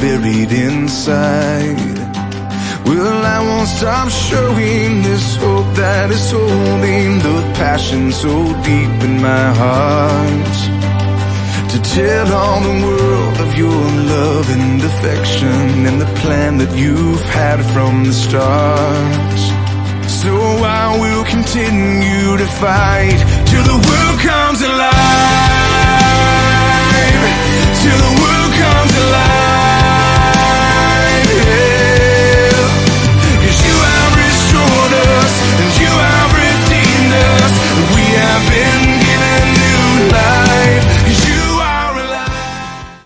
buried inside. Well, I won't stop showing this hope that is holding the passion so deep in my heart, to tell all the world of your love and affection and the plan that you've had from the start. So I will continue to fight till the world comes alive, till the world comes alive.